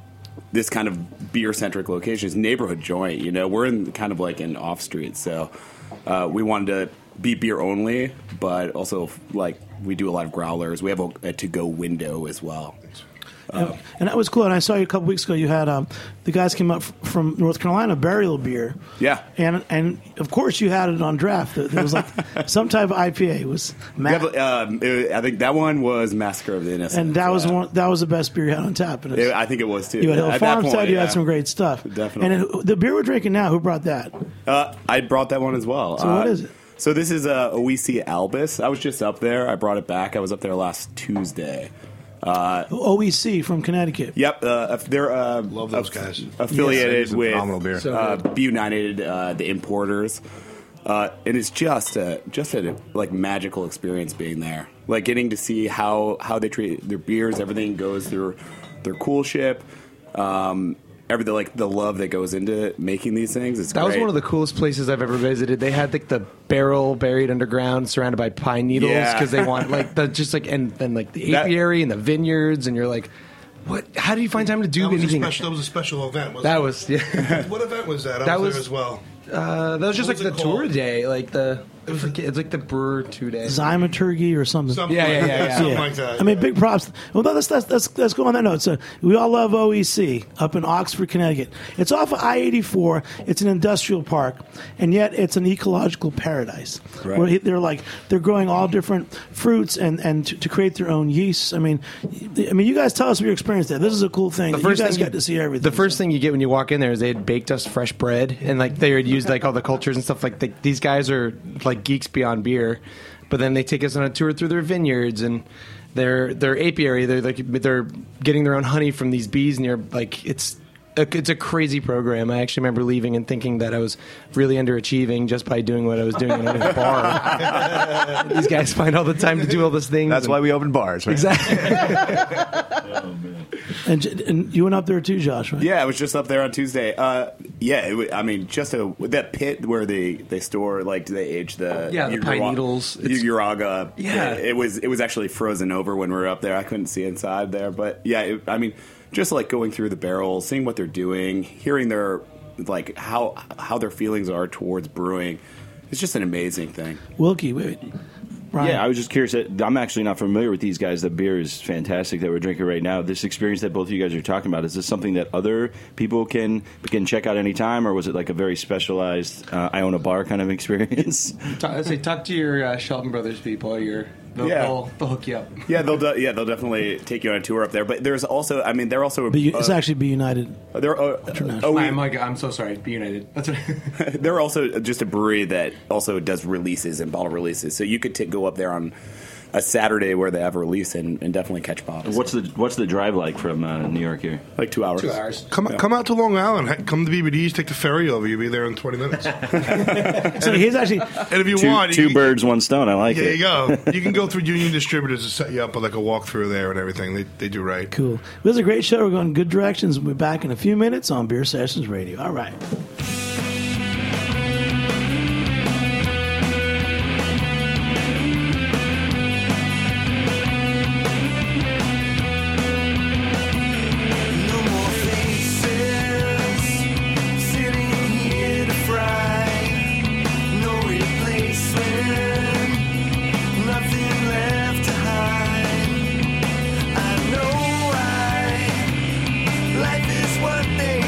this kind of beer-centric location. It's neighborhood joint. You know, we're in kind of like an off street, so uh, we wanted to be beer only, but also like we do a lot of growlers. We have a, a to-go window as well. And, and that was cool. And I saw you a couple weeks ago. You had um, the guys came up f- from North Carolina, Burial Beer. Yeah. And and of course you had it on draft. There there was like some type of I P A. It was We ma- have, um, it- I think that one was Massacre of the Innocent. and that was Uh, one. That was the best beer you had on tap. And it's- it- I think it was too. you had Hill At that Farmstead. point, You yeah. had some great stuff. Definitely. And it, the beer we're drinking now. Who brought that? Uh, I brought that one as well. So uh, what is it? So this is uh, O E C Albus. I was just up there. I brought it back. I was up there last Tuesday. Uh, O E C from Connecticut. Yep, uh, they're uh, Love those aff- guys. affiliated Yes, it's a with phenomenal beer. So uh, good. Be United, uh, the importers, uh, and it's just a just a like magical experience being there. Like getting to see how how they treat their beers. Everything goes through their cool ship. Um, everything like the love that goes into making these things. It's That was great. one of the coolest places I've ever visited. They had like the barrel buried underground, surrounded by pine needles, Yeah. because they want like the just like and then like the That- apiary and the vineyards, and you're like, what? How do you find time to do that was, a anything? special, that was a special event. Wasn't That it? was yeah. What event was that? I That was, was- there as well. Uh, that was just What like was the it tour called? day, like the I forget, it's like the brewer two day. Zymaturgy or something. Something Yeah, like yeah, that. yeah, yeah. Something Yeah. like that. I mean, yeah. big props. Well, let's, let's, let's, let's go on that note. So we all love O E C up in Oxford, Connecticut. It's off of I eighty-four. It's an industrial park, and yet it's an ecological paradise. Right. Where they're like they're growing all different fruits and, and to, to create their own yeasts. I mean, I mean, you guys tell us your experience there. This is a cool thing. The you first guys thing get to see everything. The first So- thing you get when you walk in there is they had baked us fresh bread, and like they had used like all the cultures and stuff. Like the, these guys are like geeks beyond beer, but then they take us on a tour through their vineyards and their their apiary. They're like they're getting their own honey from these bees, and you're like it's. A, it's a crazy program. I actually remember leaving and thinking that I was really underachieving just by doing what I was doing in a bar. These guys find all the time to do all these things. That's and- why we open bars, right? Exactly. and, and you went up there too, Josh, right? Yeah, I was just up there on Tuesday. Uh, yeah, it, wa- I mean, just a that pit where they, they store like do they age the Yeah, the pine needles. It's- Uraga. Yeah. it, it was it was actually frozen over when we were up there. I couldn't see inside there, but yeah, it, I mean, just like going through the barrels, seeing what they're doing, hearing their like how how their feelings are towards brewing. It's just an amazing thing. Wilkie, wait, wait. Brian. Yeah, I was just curious. I'm actually not familiar with these guys. The beer is fantastic that we're drinking right now. This experience that both of you guys are talking about, is this something that other people can can check out anytime, or was it like a very specialized uh, I own a bar kind of experience? Talk, I say, talk to your uh, Shelton Brothers people. Your they'll, Yeah. they'll, they'll hook you up. Yeah, they'll de- yeah they'll definitely take you on a tour up there. But there's also, I mean, they're also Be, it's uh, actually Be United. they're uh, International. oh, I'm like, I'm so sorry. Be United. That's what. they're also just a brewery that also does releases and bottle releases. So you could t- go up there on a Saturday where they have a release and, and definitely catch bottles. What's the What's the drive like from uh, New York here? Like two hours. Two hours. Come Yeah. come out to Long Island. Hey, come to B B D's. Take the ferry over. You'll be there in twenty minutes. So he's actually And if you Two, want, two you, birds, one stone. I like There it. you go. You can go through Union Distributors to set you up with like a walkthrough there and everything. They they do right. cool. This is a great show. We're going in good directions. We'll be back in a few minutes on Beer Sessions Radio. All right. No more faces sitting here to fry. No replacement, nothing left to hide. I know why life is what they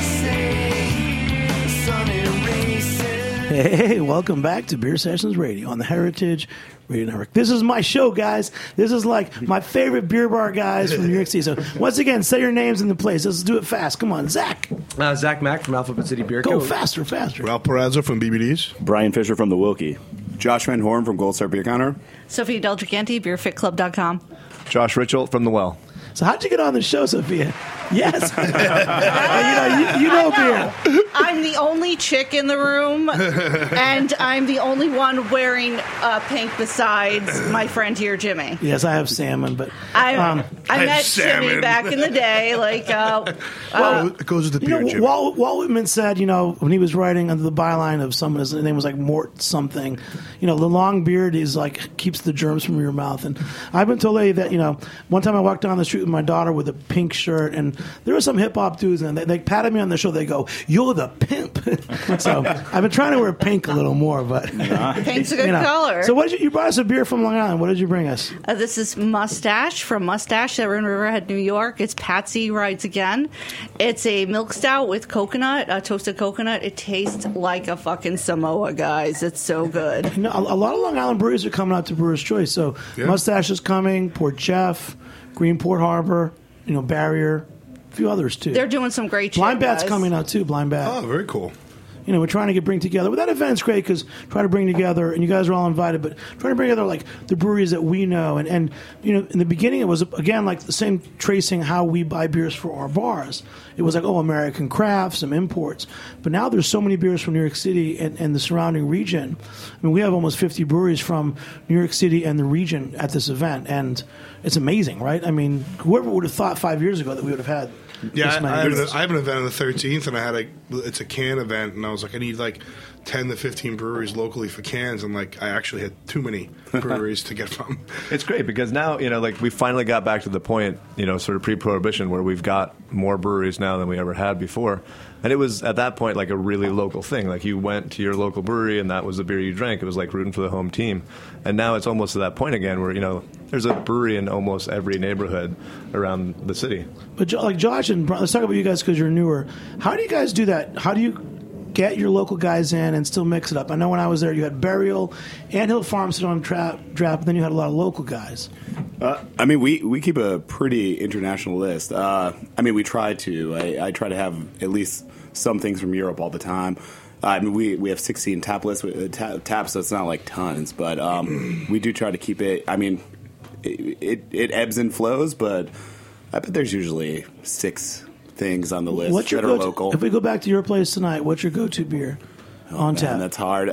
say. Sun erases. Hey, welcome back to Beer Sessions Radio on the Heritage Radio Network. This is my show, guys. This is like my favorite beer bar guys from New York City. So once again, say your names in the place. Let's do it fast. Come on, Zach. Uh, Zach Mack from Alphabet City Beer Go Co. faster, faster. Ralph Perazzo from B B D's. Brian Fisher from the Wilkie. Josh Van Horn from Gold Star Beer Counter. Sophia Del Giganti, beer fit club dot com. Josh Ritchell from the Well. So how'd you get on the show, Sophia? Yes. you know, you, you know beer. I'm the only chick in the room, and I'm the only one wearing uh, pink besides my friend here, Jimmy. Yes, I have salmon, but I um, I I have met salmon. Jimmy back in the day, like uh, Well, uh, it goes with the you beer, know, Jimmy. Walt, Walt Whitman said, you know, when he was writing under the byline of someone, his name was like Mort something. You know, the long beard is like keeps the germs from your mouth. And I've been told lately that, you know, one time I walked down the street with my daughter with a pink shirt, and there were some hip hop dudes, and they, they patted me on the shoulder. They go, "You're the pimp." So I've been trying to wear pink a little more, but pink's a good you know. color. So what did you, you brought us a beer from Long Island? What did you bring us? Uh, this is Mustache from Mustache. They're in Riverhead, New York. It's Patsy Rides Again. It's a milk stout with coconut, uh, toasted coconut. It tastes like a fucking Samoa, guys. It's so good. You know, a, a lot of Long Island breweries are coming out to Brewer's Choice. So Yeah. Mustache is coming, Port Jeff, Greenport Harbor, you know, Barrier, a few others too. They're doing some great shit, Blind Bat's guys. coming out too. Blind Bat. Oh, very cool. You know, we're trying to get bring together. Well, that event's great because try to bring together, and you guys are all invited, but trying to bring together like the breweries that we know. And, and you know, in the beginning, it was again like the same tracing how we buy beers for our bars. It was like, oh, American craft, some imports. But now there's so many beers from New York City and, and the surrounding region. I mean, we have almost fifty breweries from New York City and the region at this event, and it's amazing, right? I mean, whoever would have thought five years ago that we would have had. Yeah, this I, many I, have beers? an, I have an event on the thirteenth, and I had a it's a can event, and I was like, I need like ten to fifteen breweries locally for cans, and like I actually had too many breweries to get from. It's great because now, you know, like we finally got back to the point, you know, sort of pre-prohibition where we've got more breweries now than we ever had before. And it was at that point like a really local thing. Like you went to your local brewery and that was the beer you drank. It was like rooting for the home team. And now it's almost to that point again where, you know, there's a brewery in almost every neighborhood around the city. But Jo- like Josh and Brian, let's talk about you guys because you're newer. How do you guys do that? How do you get your local guys in and still mix it up? I know when I was there, you had Burial and Hill Farm sit on trap, draft, but then you had a lot of local guys. Uh, I mean, we, we keep a pretty international list. Uh, I mean, we try to. I, I try to have at least some things from Europe all the time. Uh, I mean, we, we have sixteen tap lists, uh, ta- taps, so it's not like tons, but um, we do try to keep it. I mean, it, it, it ebbs and flows, but I bet there's usually six things on the list What's your that are go-to- local. If we go back to your place tonight, what's your go-to beer on Man, tap? that's hard.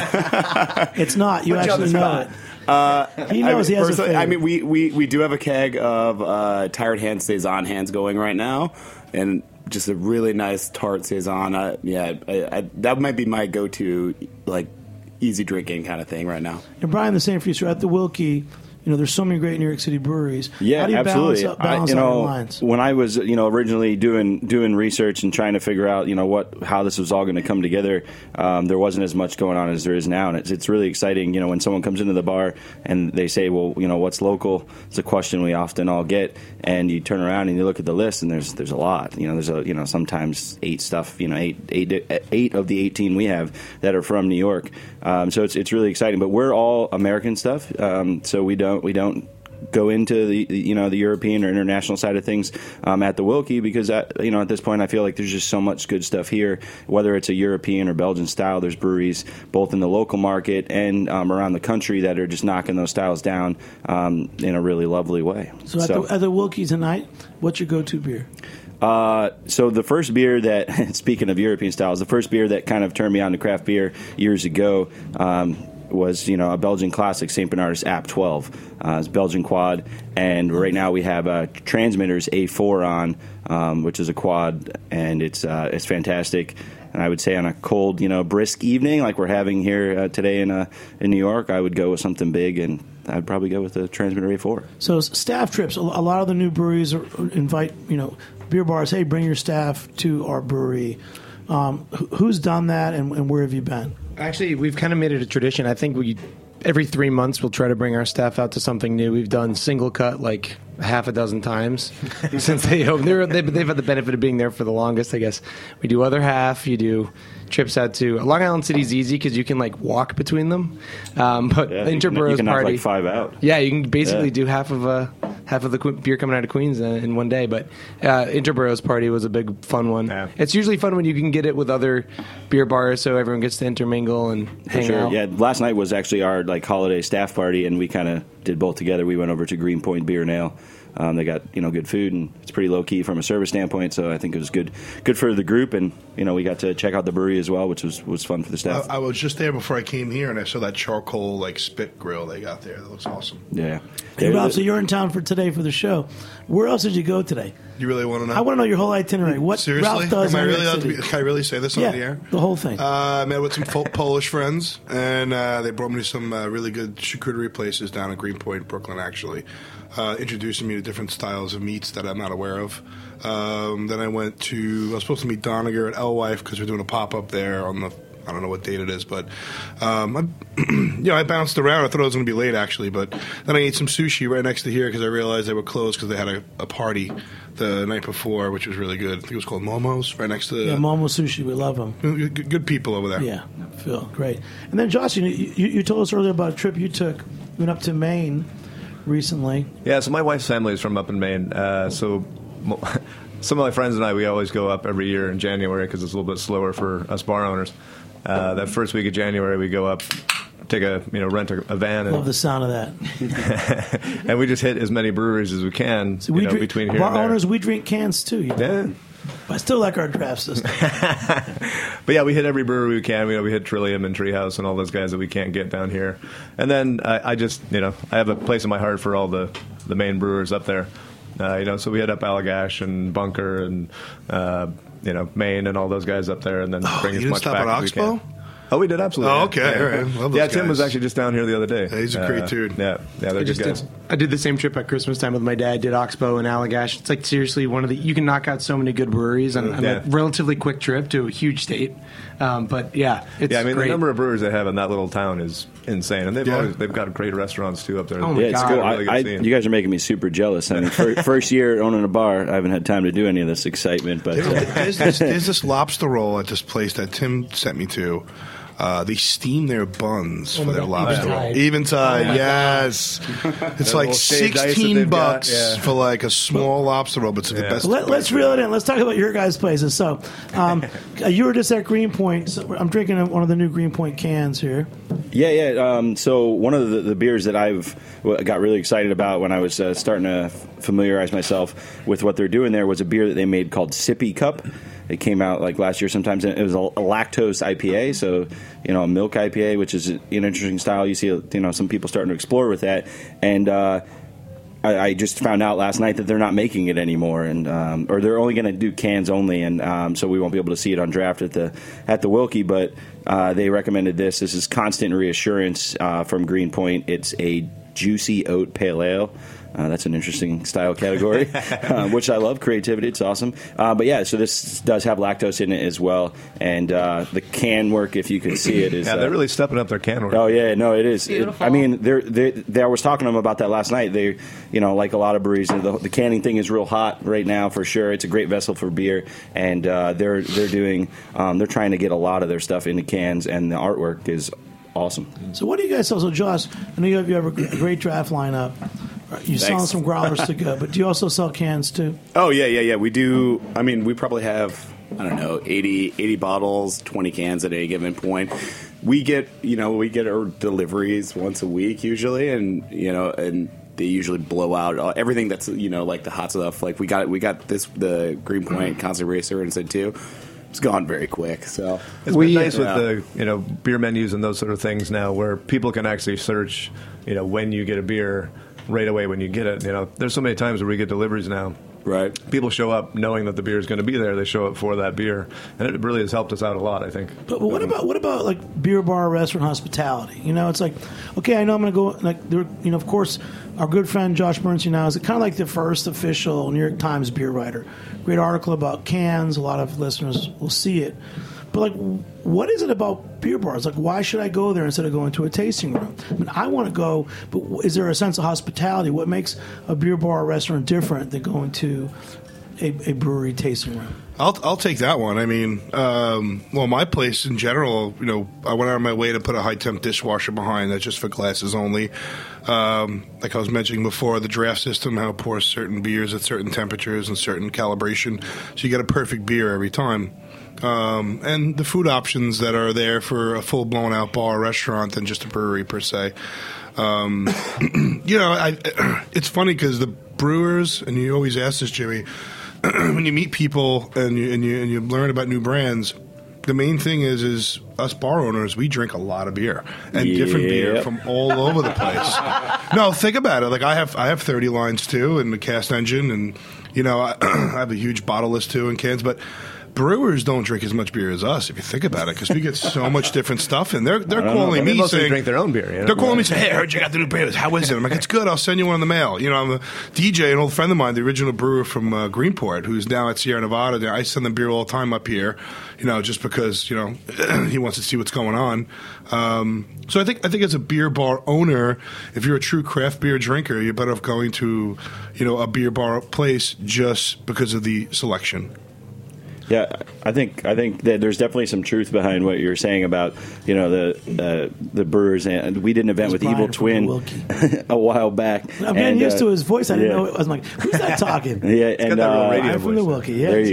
Uh, It's not. You Put you on actually the know spot. it. Uh, He knows I he mean, has a personally, favorite. I mean, we, we, we do have a keg of uh, Tired Hands Saison hands going right now, and just a really nice tart Saison. Uh, yeah, I, I, that might be my go-to, like, easy drinking kind of thing right now. And Brian, the same for you. So at the Wilkie, you know, there's so many great New York City breweries. Yeah, How do you absolutely. balance, up, balance I, you out know, your lines? when I was, you know, originally doing doing research and trying to figure out, you know, what how this was all going to come together, um, there wasn't as much going on as there is now, and it's it's really exciting. You know, when someone comes into the bar and they say, well, you know, what's local? It's a question we often all get, and you turn around and you look at the list, and there's there's a lot. You know, there's a you know sometimes eight stuff, you know, eight eight eight of the eighteen we have that are from New York. Um, so it's it's really exciting. But we're all American stuff, um, so we don't we don't. go into the you know the European or international side of things um, at the Wilkie, because at, you know at this point I feel like there's just so much good stuff here, whether it's a European or Belgian style. There's breweries both in the local market and um, around the country that are just knocking those styles down um, in a really lovely way. So, so. At, the, at the Wilkie tonight, what's your go-to beer? Uh, so the first beer that, speaking of European styles, the first beer that kind of turned me on to craft beer years ago um, was, you know, a Belgian classic, Saint Bernardus A P twelve. Uh, it's Belgian quad, and right now we have uh, Transmitters A four on, um, which is a quad, and it's uh, it's fantastic. And I would say on a cold, you know, brisk evening like we're having here uh, today in uh, in New York, I would go with something big, and I'd probably go with the Transmitter A four. So staff trips, a lot of the new breweries are, invite, you know, beer bars, hey, bring your staff to our brewery. Um, who's done that, and, and where have you been? Actually, we've kind of made it a tradition. I think we every three months we'll try to bring our staff out to something new. We've done single cut like half a dozen times since they opened. They're, they've, they've had the benefit of being there for the longest, I guess. We do other half. You do trips out to Long Island City's easy because you can like walk between them. Um, but yeah, Interborough's you can knock party, like five out. Yeah, you can basically yeah. do half of a half of the beer coming out of Queens in one day. But uh, Interborough's party was a big fun one. Yeah. It's usually fun when you can get it with other beer bars, so everyone gets to intermingle and For hang sure. out. Yeah, last night was actually our like holiday staff party, and we kind of did both together. We went over to Greenpoint Beer and Ale. Um, they got you know good food, and it's pretty low key from a service standpoint. So I think it was good, good for the group, and you know we got to check out the brewery as well, which was was fun for the staff. I, I was just there before I came here, and I saw that charcoal like spit grill they got there. That looks awesome. Yeah. Hey, yeah Rob, so you're in town for today for the show. Where else did you go today? You really want to know? I want to know your whole itinerary. What Seriously? Ralph does Am I in really New York allowed to City? be, can I really say this Yeah, on the air? the whole thing. Uh, I met with some fo- Polish friends, and uh, they brought me to some uh, really good charcuterie places down in Greenpoint, Brooklyn, actually. Uh, introducing me to different styles of meats that I'm not aware of. Um, then I went to, I was supposed to meet Doniger at Elwife because we're doing a pop-up there on the, I don't know what date it is, but um, I, you know, I bounced around. I thought I was going to be late, actually, but then I ate some sushi right next to here because I realized they were closed because they had a, a party the night before, which was really good. I think it was called Momo's, right next to the... Yeah, Momo Sushi. We love them. Good, good people over there. Yeah, Phil, great. And then, Josh, you, you, you told us earlier about a trip you took. You went up to Maine recently. Yeah, so my wife's family is from up in Maine. Uh, so mo- some of my friends and I, we always go up every year in January because it's a little bit slower for us bar owners. Uh, that first week of January, we go up, take a you know rent a, a van, and Love the sound of that. and we just hit as many breweries as we can. So we you know, drink, between here bar and there. owners, we drink cans too. You know? Yeah. But I still like our draft system. But yeah, we hit every brewery we can. You know, we hit Trillium and Treehouse and all those guys that we can't get down here. And then I, I just, you know, I have a place in my heart for all the, the main brewers up there. Uh, you know, so we hit up Allagash and Bunker and uh, you know Maine and all those guys up there, and then Oh, bring you as didn't much stop back at as we Oxbow? can. Oh, we did absolutely. Oh, okay, yeah. all right. Love those yeah, Tim guys. was actually just down here the other day. Yeah, he's a great Uh, dude. Yeah, yeah, they're I good just guys. did, I did the same trip at Christmas time with my dad. Did Oxbow and Allagash. It's like seriously one of the you can knock out so many good breweries on, on Yeah. a relatively quick trip to a huge state. Um, but yeah, it's Yeah, I mean great. the number of brewers they have in that little town is insane, and they've Yeah. always, they've got great restaurants too up there. Oh my Yeah, it's God. cool. Really good I, I, scene. you guys are making me super jealous. I mean, fir- first year owning a bar, I haven't had time to do any of this excitement. But uh, There's this, there's this lobster roll at this place that Tim sent me to. Uh, they steam their buns Oh for my their God, lobster roll. Eventide. Eventide, Oh my yes. It's That like little shaved ice that sixteen they've got, bucks yeah. for like a small lobster roll, but it's the Yeah. best. Let, let's reel it in. Let's talk about your guys' places. So, um, you were just at Greenpoint. So I'm drinking one of the new Greenpoint cans here. yeah, yeah. Um, so one of the, the beers that I've w- got really excited about when I was uh, starting to familiarize myself with what they're doing there was a beer that they made called Sippy Cup. It came out like last year sometimes. And it was a, a lactose I P A, so you know a milk I P A, which is an interesting style. You see, you know, some people starting to explore with that, and uh, I, I just found out last night that they're not making it anymore, and um, or they're only going to do cans only, and um, so we won't be able to see it on draft at the at the Wilkie. But uh, they recommended this. This is Constant Reassurance uh, from Greenpoint. It's a juicy oat pale ale. Uh, that's an interesting style category, uh, which I love. Creativity, it's awesome. Uh, but yeah, so this does have lactose in it as well, and uh, the can work, if you could see it, is yeah, they're uh, really stepping up their can work. Oh yeah, no, it is. It- Beautiful. I mean, they're, they they I was talking to them about that last night. They, you know, like a lot of breweries, the, the canning thing is real hot right now for sure. It's a great vessel for beer, and uh, they're they're doing um, they're trying to get a lot of their stuff into cans, and the artwork is awesome. So, what do you guys sell? So, Josh, I know you have, you have a great draft lineup. You Thanks. selling some growlers to go, but do you also sell cans too? Oh yeah, yeah, yeah. We do. I mean, we probably have I don't know eighty, eighty bottles, twenty cans at any given point. We get you know we get our deliveries once a week usually, and you know and they usually blow out uh, everything that's you know like the hot stuff. Like we got we got this the Greenpoint Constant Racer and said too. It's gone very quick. So it's We- been nice yeah. with the you know beer menus and those sort of things now, where people can actually search you know when you get a beer right away when you get it. You know, there's so many times where we get deliveries now. Right. People show up knowing that the beer is going to be there. They show up for that beer, and it really has helped us out a lot, I think. But, but what about what about like beer bar, restaurant, hospitality? You know, it's like, okay, I know I'm going to go. Like, there, you know, of course, our good friend Josh Bernstein now is kind of like the first official New York Times beer writer. Great article about cans. A lot of listeners will see it. But like, what is it about beer bars? Like, why should I go there instead of going to a tasting room? I mean, I want to go, but is there a sense of hospitality? What makes a beer bar or restaurant different than going to a, a brewery tasting room? I'll I'll take that one. I mean, um, well, my place in general, you know, I went out of my way to put a high temp dishwasher behind that's just for glasses only. Um, like I was mentioning before, the draft system, how it pours certain beers at certain temperatures and certain calibration, so you get a perfect beer every time. Um, and the food options that are there for a full blown out bar or restaurant than just a brewery per se. Um, you know, I, it's funny because the brewers, and you always ask this, Jimmy, when you meet people and you, and you and you learn about new brands, the main thing is is us bar owners, we drink a lot of beer and Yep. different beer from all over the place. No, think about it. Like I have I have thirty lines too, and the cast engine, and you know I, I have a huge bottle list too in cans, but. Brewers don't drink as much beer as us, if you think about it, because we get so much different stuff, and they're they're I don't know, calling but they me mostly saying drink their own beer, you know? They're calling me saying, "Hey, I heard you got the new beer. How is it?" I'm like, "It's good. I'll send you one in the mail." You know, I'm a D J, an old friend of mine, the original brewer from uh, Greenport, who's now at Sierra Nevada. I send them beer all the time up here, you know, just because you know he wants to see what's going on. Um, so I think I think as a beer bar owner, if you're a true craft beer drinker, you're better off going to you know a beer bar place just because of the selection. Yeah, I think I think that there's definitely some truth behind what you're saying about you know the uh, the brewers, and we did an event That's with Evil Brian Twin from a while back. I'm getting and, used uh, to his voice. I didn't yeah. know it. I was like, who's that talking? Yeah, and got that real uh, radio I'm from the voice. Wilkie. Yeah, there it's you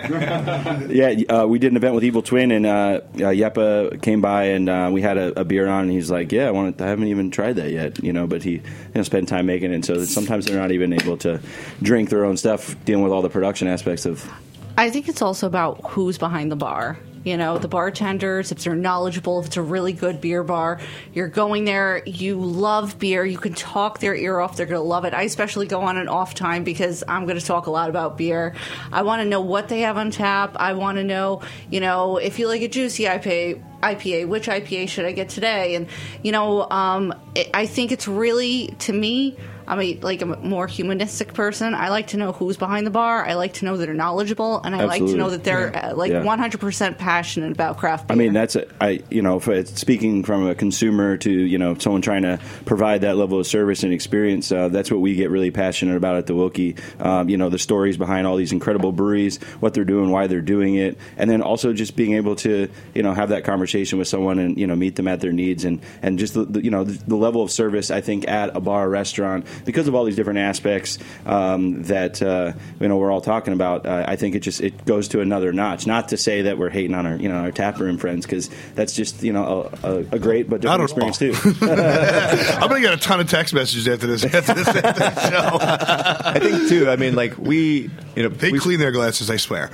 good. go. Yeah, uh, we did an event with Evil Twin, and uh, uh, Yepa came by, and uh, we had a, a beer on, and he's like, "Yeah, I want. I haven't even tried that yet, you know." But he you know, spent time making it, and so sometimes they're not even able to drink their own stuff, dealing with all the production aspects of. I think it's also about who's behind the bar. You know, the bartenders, if they're knowledgeable, if it's a really good beer bar, you're going there, you love beer, you can talk their ear off, they're going to love it. I especially go on an off time because I'm going to talk a lot about beer. I want to know what they have on tap. I want to know, you know, if you like a juicy I P A, I P A, which I P A should I get today? And, you know, um, it, I think it's really, to me, I'm a, like a more humanistic person. I like to know who's behind the bar. I like to know that they're knowledgeable, and I Absolutely. like to know that they're Yeah. uh, like Yeah. one hundred percent passionate about craft beer. I mean, that's a, I you know, for, speaking from a consumer to you know someone trying to provide that level of service and experience. Uh, that's what we get really passionate about at the Wilkie. Um, you know, the stories behind all these incredible breweries, what they're doing, why they're doing it, and then also just being able to you know have that conversation with someone and you know meet them at their needs and and just the, the you know the, the level of service I think at a bar or restaurant because of all these different aspects um, that uh, you know we're all talking about. Uh, I think it just it goes to another notch. Not to say that we're hating on our you know our taproom friends because that's just you know a, a, a great but different experience too. I'm gonna get a ton of text messages after this, after this, after this show. I think too. I mean, like we, you know, They we, clean their glasses, I swear.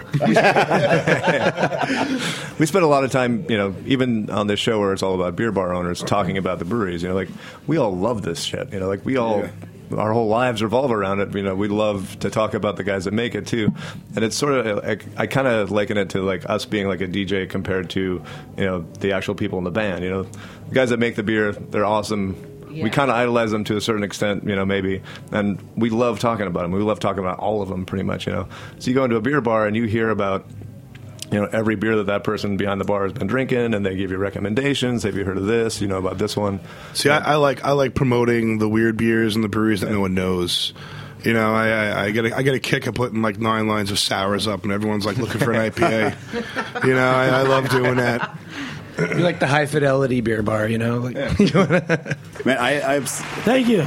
we spend a lot of time, you know, even on this show where it's all about beer bar owners talking about the breweries. You know, like we all love this shit. You know, like we all. Yeah. Our whole lives revolve around it. You know, we love to talk about the guys that make it too, and it's sort of like, I kind of liken it to like us being like a D J compared to you know the actual people in the band. You know, the guys that make the beer, they're awesome. Yeah. We kind of idolize them to a certain extent, you know, maybe, and we love talking about them. We love talking about all of them, pretty much. You know, so you go into a beer bar and you hear about. You know, every beer that that person behind the bar has been drinking, and they give you recommendations. Have you heard of this? You know about this one? See, I, I like I like promoting the weird beers and the breweries that no one knows. You know, I, I, I get a, I get a kick of putting like nine lines of sours up, and everyone's like looking for an I P A. You know, I, I love doing that. You're like the high fidelity beer bar, you know. Like, Man, I, I've Thank you.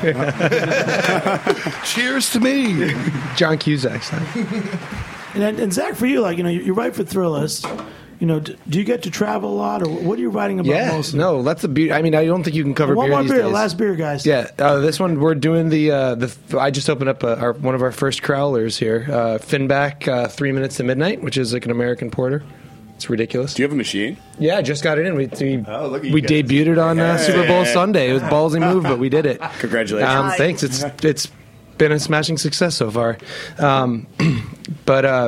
Cheers to me. John Cusack style. And, and Zach, for you, like, you know, you write for Thrillist. You know, do, do you get to travel a lot, or what are you writing about Yeah, mostly? no, that's the beauty. I mean, I don't think you can cover One beer more these beer, days. last beer, guys. Yeah, uh, this one we're doing the uh, the. I just opened up a, our, one of our first crowlers here, uh, Finback, uh, Three Minutes to Midnight, which is like an American porter. It's ridiculous. Do you have a machine? Yeah, I just got it in. We we, Oh, look at you we guys. debuted it on uh, Super Bowl Sunday. It was a ballsy move, but we did it. Congratulations. Um, thanks. It's it's been a smashing success so far. Um, but. Uh,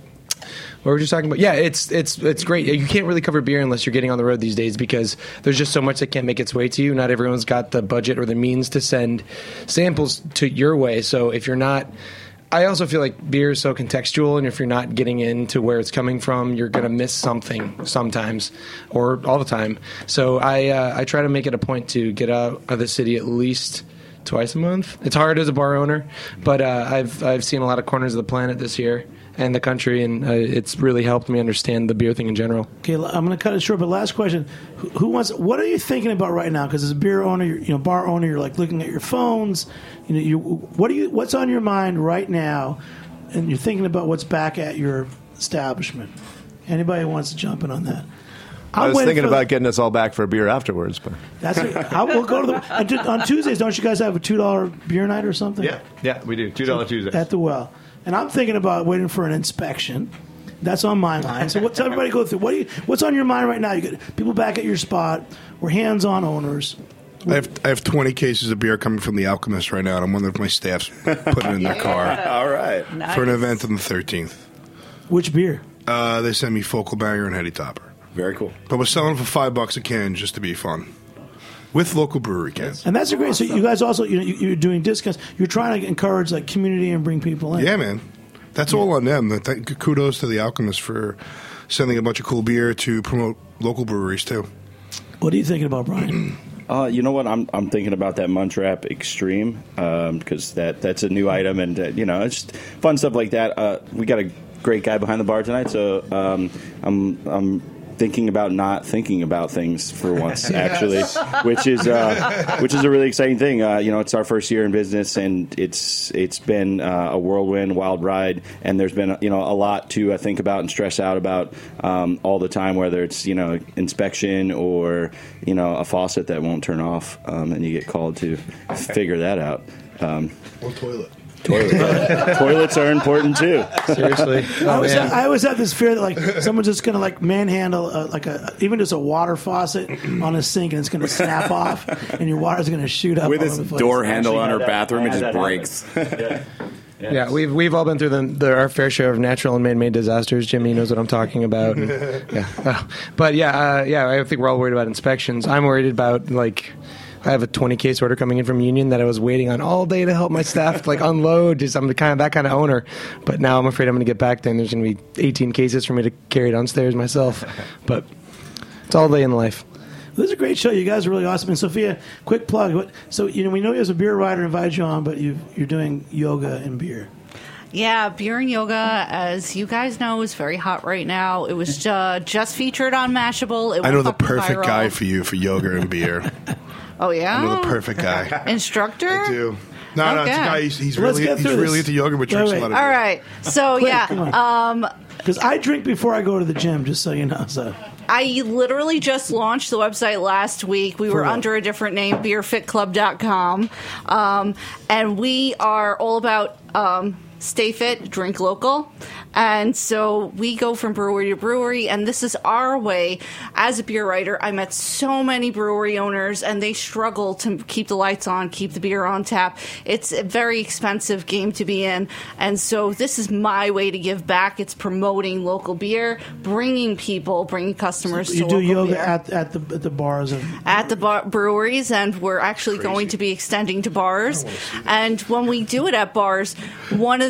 What were we just talking about? Yeah, it's it's it's great. You can't really cover beer unless you're getting on the road these days because there's just so much that can't make its way to you. Not everyone's got the budget or the means to send samples to your way. So if you're not, I also feel like beer is so contextual, and if you're not getting into where it's coming from, you're going to miss something sometimes or all the time. So I uh, I try to make it a point to get out of the city at least twice a month. It's hard as a bar owner, but uh, I've I've seen a lot of corners of the planet this year and the country, and uh, it's really helped me understand the beer thing in general. Okay, I'm going to cut it short, but last question: Who, who wants? What are you thinking about right now? Because as a beer owner, you're, you know, bar owner, you're like looking at your phones. You know, you what do you? What's on your mind right now? And you're thinking about what's back at your establishment. Anybody wants to jump in on that? I I'm was waiting thinking for about the- getting us all back for a beer afterwards, but That's it. I will go to the and to- on Tuesdays. Don't you guys have a two dollar beer night or something? yeah, yeah, we do two dollar Tuesdays. At the well. And I'm thinking about waiting for an inspection. That's on my mind. So what's everybody go through? What do you? What's on your mind right now? You get people back at your spot. We're hands-on owners. I have I have twenty cases of beer coming from the Alchemist right now, and I'm wondering if my staff's putting it in their car All right. for an event on the thirteenth. Which beer? Uh, they send me Focal Banger and Heady Topper, Very cool. but we're selling for five bucks a can just to be fun, with local brewery cans. And that's a great. So you guys also, you know, you- you're doing discounts. You're trying to encourage like community and bring people in. Yeah, man, that's all on them. Th- Kudos to the Alchemist for sending a bunch of cool beer to promote local breweries too. What are you thinking about, Brian? Uh, you know what? I'm I'm thinking about that Muntrap Extreme because that that's a new item, and uh, you know, it's just fun stuff like that. Uh, we got a great guy behind the bar tonight, so um, I'm I'm thinking about not thinking about things for once, actually, which is uh, which is a really exciting thing. Uh, you know, it's our first year in business, and it's it's been uh, a whirlwind, wild ride, and there's been you know a lot to uh, think about and stress out about um, all the time. Whether it's you know inspection or you know a faucet that won't turn off, um, and you get called to figure that out. Um, Or toilet. Toilet. Toilets are important too. Seriously. I Oh, always, man. I always have this fear that like someone's just gonna like manhandle uh, like a even just a water faucet on a sink and it's gonna snap off and your water's gonna shoot up With all this over the place. door handle on had her that- bathroom, I it had just that breaks. Yeah. Yeah, we've we've all been through the, the our fair share of natural and man-made disasters. Jimmy knows what I'm talking about. And, yeah, Uh, but yeah, uh, yeah, I think we're all worried about inspections. I'm worried about like. I have a twenty case order coming in from Union that I was waiting on all day to help my staff like unload. Just I'm the kind of that kind of owner, but now I'm afraid I'm going to get back there and there's going to be eighteen cases for me to carry downstairs myself. But it's all day in life. This is a great show. You guys are really awesome. And Sophia, quick plug. What, so you know we know you as a beer writer invited you on, but you you're doing yoga and beer. Yeah, beer and yoga, as you guys know, is very hot right now. It was uh, just featured on Mashable. It I know went the up perfect viral. guy for you for yoga and beer. Oh yeah, I know the perfect guy. instructor. I do. No, no, it's a Okay. guy. He's, he's Let's really get he's through really this. into yoga, but Wait, drinks wait. a lot of All beer. right, so Quick, yeah, come on. um, Because I drink before I go to the gym, just so you know. So I literally just launched the website last week. We were real? under a different name, beer fit club dot com. Um, and we are all about um, stay fit, drink local. And so we go from brewery to brewery, and this is our way. As a beer writer, I met so many brewery owners, and they struggle to keep the lights on, keep the beer on tap. It's a very expensive game to be in. And so this is my way to give back. It's promoting local beer, bringing people, bringing customers to you do local yoga beer. at at the at the bars and At the bar- breweries, and we're actually going to be extending to bars. And when we do it at bars, one of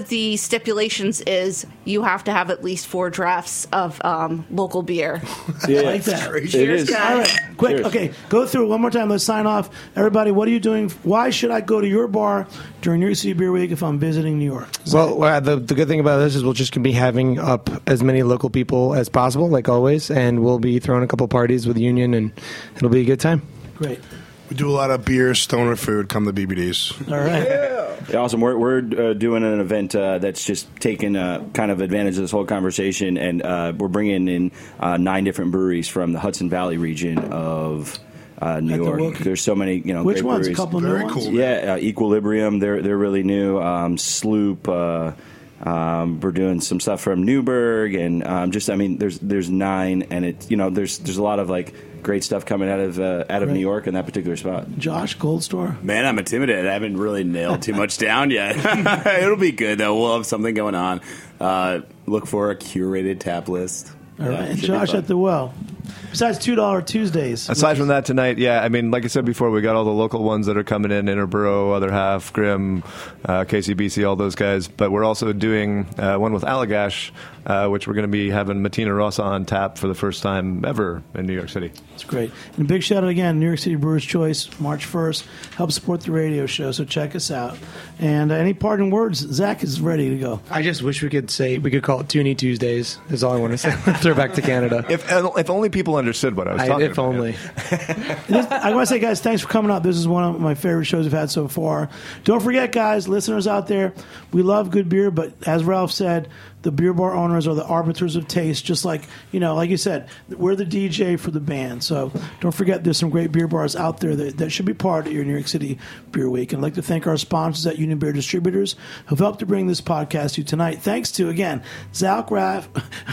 of the stipulations is you have to have at least four drafts of um, local beer. Yeah, I like that. it is. All right, quick. Cheers. Okay, go through it one more time. Let's sign off. Everybody, what are you doing? Why should I go to your bar during New York City Beer Week if I'm visiting New York? Well, uh, the, the good thing about this is we'll just be having up as many local people as possible, like always, and we'll be throwing a couple parties with Union, and it'll be a good time. Great. We do a lot of beer, stoner food. Come to B B Ds. All right. Yeah, awesome. We're we're uh, doing an event uh, that's just taking uh, kind of advantage of this whole conversation, and uh, we're bringing in uh, nine different breweries from the Hudson Valley region of uh, New At the York. Wilkie. There's so many, you know, Which great ones? A breweries. couple new Very ones? cool. Yeah, uh, Equilibrium. They're they're really new. Um, Sloop. Uh, um, we're doing some stuff from Newburgh, and um, just I mean, there's there's nine, and it you know there's there's a lot of like great stuff coming out of uh, out of Right. New York in that particular spot. Josh, Cold Store. Man, I'm intimidated. I haven't really nailed too much down yet. It'll be good, though. We'll have something going on. Uh, look for a curated tap list. All right. Yeah, And should be Josh fun. at the well. Besides two dollar Tuesdays. Aside from that tonight, yeah, I mean, like I said before, we got all the local ones that are coming in, Interborough, Other Half, Grimm, uh, K C B C, all those guys. But we're also doing uh, one with Allagash, uh, which we're going to be having Martina Rossa on tap for the first time ever in New York City. It's great. And a big shout out again, New York City Brewers Choice, March first. Help support the radio show, so check us out. And uh, any parting words? Zach is ready to go. I just wish we could say, we could call it Toonie Tuesdays, is all I want to say. Throw back to Canada. If if only people understood what I was I, talking if about. only. This, I want to say, guys, thanks for coming out. This is one of my favorite shows we've had so far. Don't forget, guys, listeners out there, we love good beer, but as Ralph said, the beer bar owners are the arbiters of taste, just like, you know, like you said, we're the D J for the band. So don't forget there's some great beer bars out there that, that should be part of your New York City Beer Week. And I'd like to thank our sponsors at Union Beer Distributors who've helped to bring this podcast to you tonight. Thanks to, again, Zach, Ralph,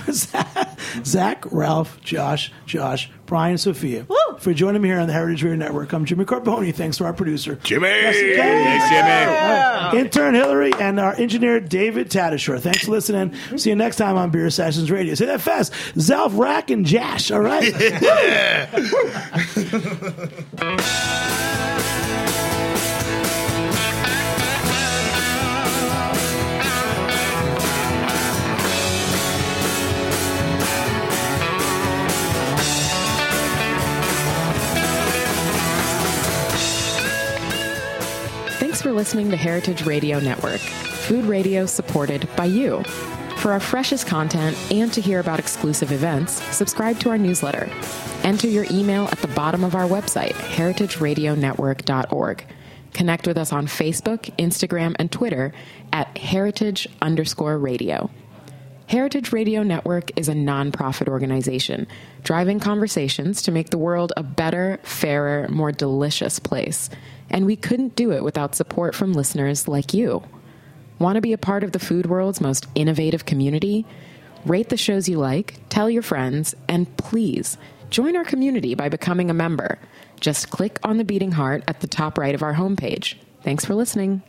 Zach, Ralph, Josh, Josh, Brian, and Sophia for joining me here on the Heritage Radio Network. I'm Jimmy Carboni. Thanks to our producer, Jimmy. Jesse Thanks, Kennedy. Jimmy. All right. Intern Hillary and our engineer David Tadishore. Thanks for listening. See you next time on Beer Sessions Radio. Say that fast. Zalf, Rack, and Jash. All right? Thanks for listening to Heritage Radio Network, food radio supported by you. For our freshest content and to hear about exclusive events, subscribe to our newsletter. Enter your email at the bottom of our website, heritage radio network dot org. Connect with us on Facebook, Instagram, and Twitter at heritage underscore radio. Heritage Radio Network is a nonprofit organization driving conversations to make the world a better, fairer, more delicious place. And we couldn't do it without support from listeners like you. Want to be a part of the food world's most innovative community? Rate the shows you like, tell your friends, and please join our community by becoming a member. Just click on the beating heart at the top right of our homepage. Thanks for listening.